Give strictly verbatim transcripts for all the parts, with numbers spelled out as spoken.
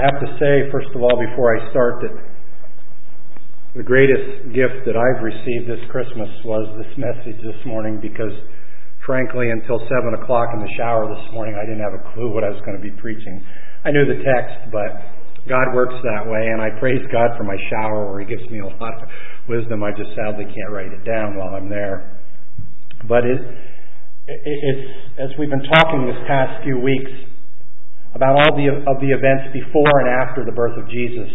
have to say, first of all, before I start, that the greatest gift that I've received this Christmas was this message this morning, because frankly, until seven o'clock in the shower this morning, I didn't have a clue what I was going to be preaching. I knew the text, but God works that way, and I praise God for my shower where He gives me a lot of wisdom. I just sadly can't write it down while I'm there. But it, it, it's, as we've been talking this past few weeks about all the of the events before and after the birth of Jesus,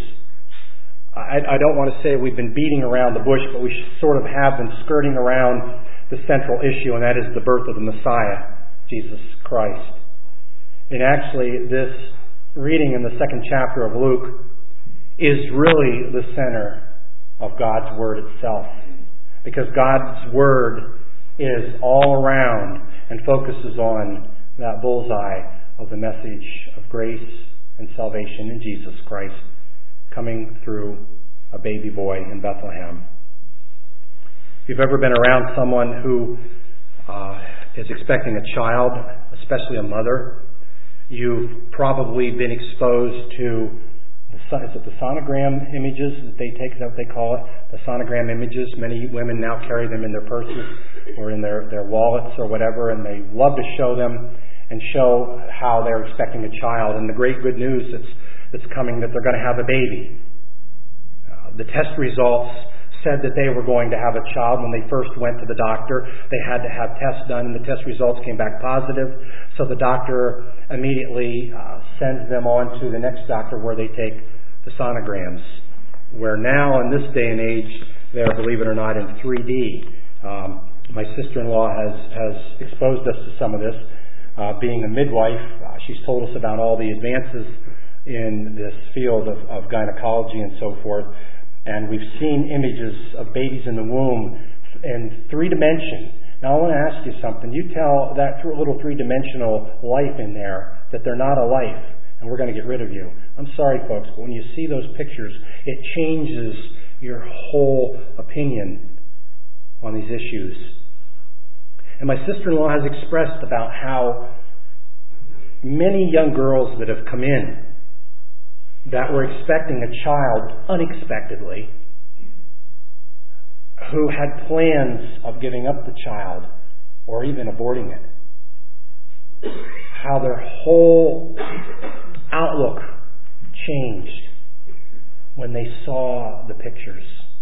I, I don't want to say we've been beating around the bush, but we sort of have been skirting around the central issue, and that is the birth of the Messiah, Jesus Christ. And actually, this reading in the second chapter of Luke is really the center of God's Word itself, because God's Word is all around and focuses on that bullseye of the message of grace and salvation in Jesus Christ coming through a baby boy in Bethlehem. If you've ever been around someone who uh, is expecting a child, especially a mother, you've probably been exposed to the, is it the sonogram images that they take, is that what they call it? The sonogram images. Many women now carry them in their purses or in their, their wallets or whatever, and they love to show them and show how they're expecting a child. And the great good news that's, that's coming, that they're going to have a baby. Uh, the test results said that they were going to have a child when they first went to the doctor. They had to have tests done, and the test results came back positive. So the doctor immediately uh, sends them on to the next doctor where they take the sonograms, where now in this day and age, they're, believe it or not, in three D. Um, my sister-in-law has, has exposed us to some of this. Uh, being a midwife, uh, she's told us about all the advances in this field of, of gynecology and so forth. And we've seen images of babies in the womb in three dimension. Now I want to ask you something. You tell that little three-dimensional life in there that they're not a life, and we're going to get rid of you. I'm sorry, folks, but when you see those pictures, it changes your whole opinion on these issues. And my sister-in-law has expressed about how many young girls that have come in that were expecting a child unexpectedly, who had plans of giving up the child or even aborting it, how their whole outlook changed when they saw the pictures,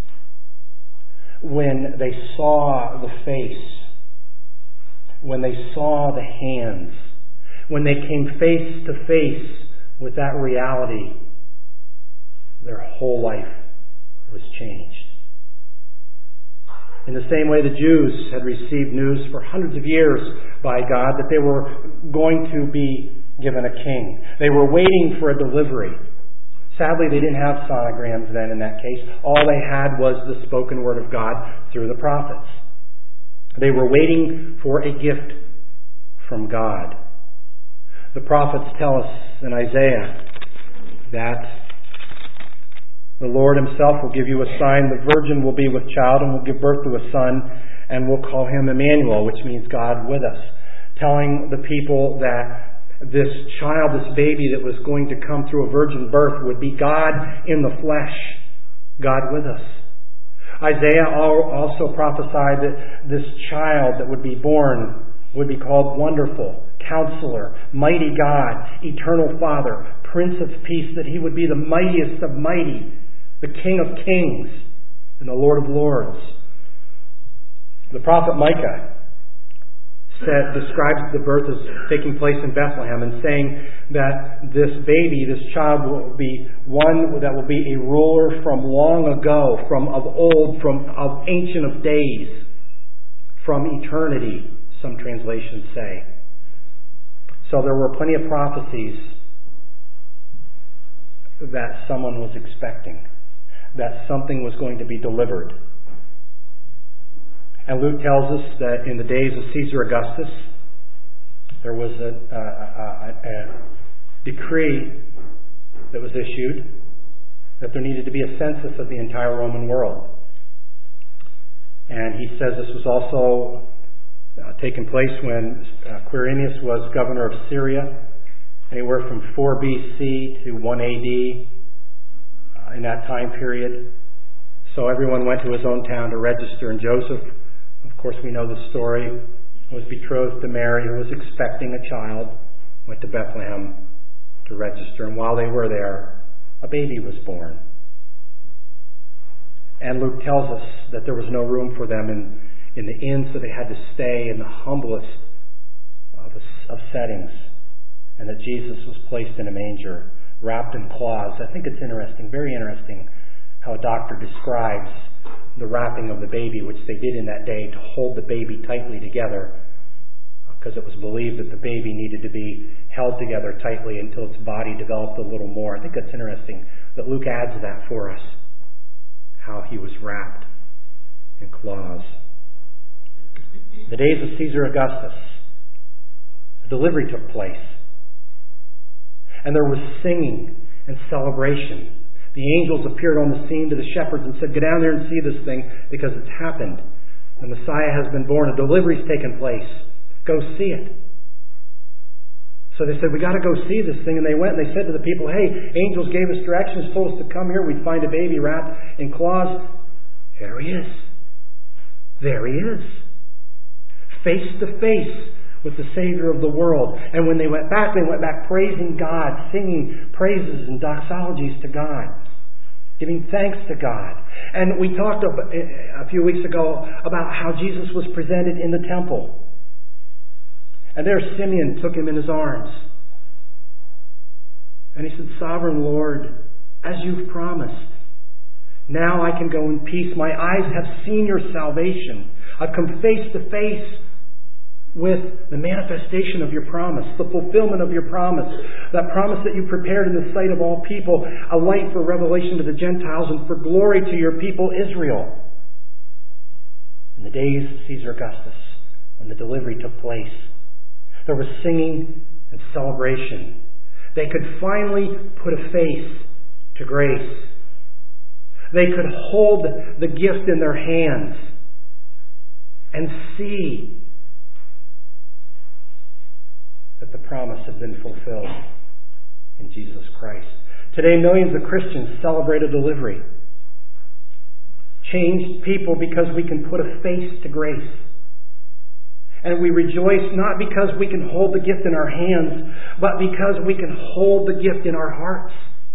when they saw the face, when they saw the hands, when they came face to face with that reality. Their whole life was changed. In the same way, the Jews had received news for hundreds of years by God that they were going to be given a king. They were waiting for a delivery. Sadly, they didn't have sonograms then in that case. All they had was the spoken word of God through the prophets. They were waiting for a gift from God. The prophets tell us in Isaiah that the Lord Himself will give you a sign. The virgin will be with child and will give birth to a son, and will call him Emmanuel, which means God with us. Telling the people that this child, this baby that was going to come through a virgin birth would be God in the flesh, God with us. Isaiah also prophesied that this child that would be born would be called Wonderful, Counselor, Mighty God, Eternal Father, Prince of Peace, that He would be the mightiest of mighty, the King of Kings, and the Lord of Lords. The prophet Micah said, describes the birth as taking place in Bethlehem, and saying that this baby, this child, will be one that will be a ruler from long ago, from of old, from of ancient of days, from eternity, some translations say. So there were plenty of prophecies that someone was expecting, that something was going to be delivered. And Luke tells us that in the days of Caesar Augustus, there was a, a, a, a decree that was issued that there needed to be a census of the entire Roman world. And he says this was also uh, taking place when uh, Quirinius was governor of Syria, anywhere from four B C to one A D uh, in that time period. So everyone went to his own town to register, and Joseph, of course we know the story, was betrothed to Mary, who was expecting a child, went to Bethlehem to register, and while they were there, a baby was born. And Luke tells us that there was no room for them in, in the inn, so they had to stay in the humblest of, of settings, and that Jesus was placed in a manger, wrapped in cloths. I think it's interesting, very interesting, how a doctor describes the wrapping of the baby, which they did in that day to hold the baby tightly together, because it was believed that the baby needed to be held together tightly until its body developed a little more. I think that's interesting that Luke adds that for us, how he was wrapped in cloths. The days of Caesar Augustus, a delivery took place, and there was singing and celebration. The angels appeared on the scene to the shepherds and said, "Go down there and see this thing, because it's happened. The Messiah has been born. A delivery's taken place. Go see it." So they said, "We got to go see this thing." And they went and they said to the people, "Hey, angels gave us directions, told us to come here. We'd find a baby wrapped in cloths." Here he is. There he is. Face to face with the Savior of the world. And when they went back, they went back praising God, singing praises and doxologies to God, giving thanks to God. And we talked a few weeks ago about how Jesus was presented in the temple. And there Simeon took him in his arms. And he said, "Sovereign Lord, as you've promised, now I can go in peace. My eyes have seen your salvation. I've come face to face with the manifestation of your promise, the fulfillment of your promise, that promise that you prepared in the sight of all people, a light for revelation to the Gentiles and for glory to your people Israel." In the days of Caesar Augustus, when the delivery took place, there was singing and celebration. They could finally put a face to grace. They could hold the gift in their hands and see that the promise had been fulfilled in Jesus Christ. Today, millions of Christians celebrate a delivery. Changed people because we can put a face to grace. And we rejoice not because we can hold the gift in our hands, but because we can hold the gift in our hearts.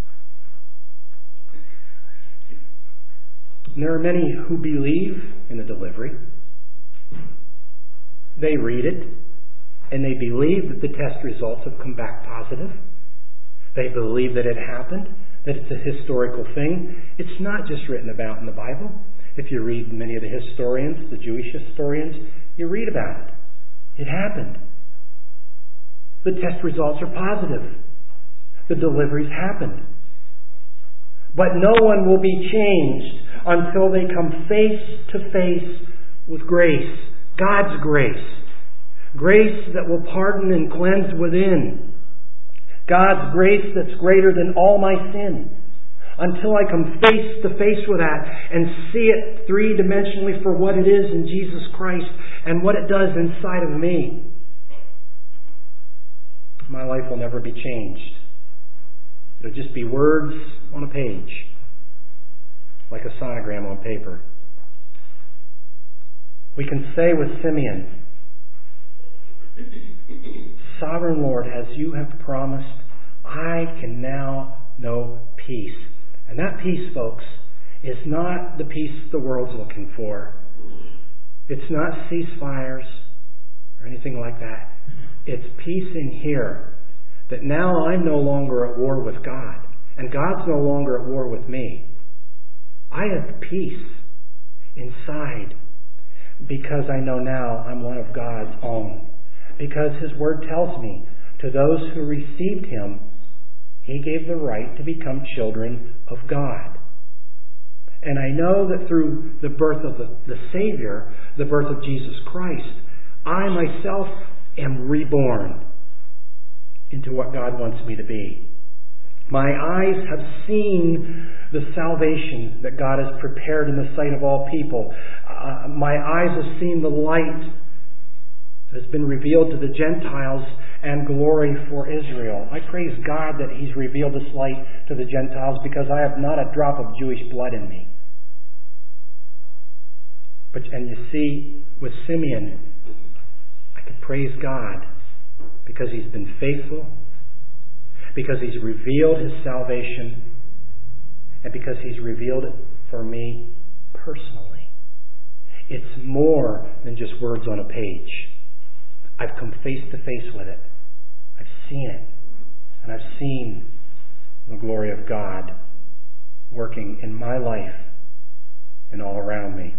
And there are many who believe in the delivery. They read it, and they believe that the test results have come back positive. They believe that it happened, that it's a historical thing. It's not just written about in the Bible. If you read many of the historians, the Jewish historians, you read about it. It happened. The test results are positive. The deliveries happened. But no one will be changed until they come face to face with grace, God's grace. Grace that will pardon and cleanse within. God's grace that's greater than all my sin. Until I come face to face with that and see it three-dimensionally for what it is in Jesus Christ and what it does inside of me, my life will never be changed. It'll just be words on a page, like a sonogram on paper. We can say with Simeon, "Sovereign Lord, as you have promised, I can now know peace." And that peace, folks, is not the peace the world's looking for. It's not ceasefires or anything like that. It's peace in here, that now I'm no longer at war with God, and God's no longer at war with me. I have peace inside because I know now I'm one of God's own. Because His Word tells me, to those who received Him, He gave the right to become children of God. And I know that through the birth of the, the Savior, the birth of Jesus Christ, I myself am reborn into what God wants me to be. My eyes have seen the salvation that God has prepared in the sight of all people. Uh, my eyes have seen the light that has been revealed to the Gentiles, and glory for Israel. I praise God that He's revealed this light to the Gentiles because I have not a drop of Jewish blood in me. But and you see, with Simeon, I can praise God because he's been faithful, because He's revealed His salvation, and because He's revealed it for me personally. It's more than just words on a page. I've come face to face with it. I've seen it. And I've seen the glory of God working in my life and all around me.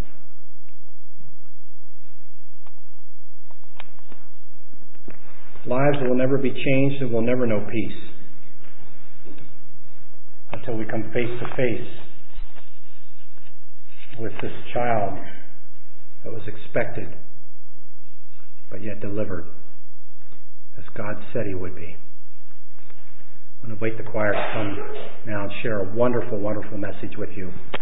Lives will never be changed and we'll never know peace until we come face to face with this child that was expected but yet delivered as God said He would be. I'm going to invite the choir to come now and share a wonderful, wonderful message with you.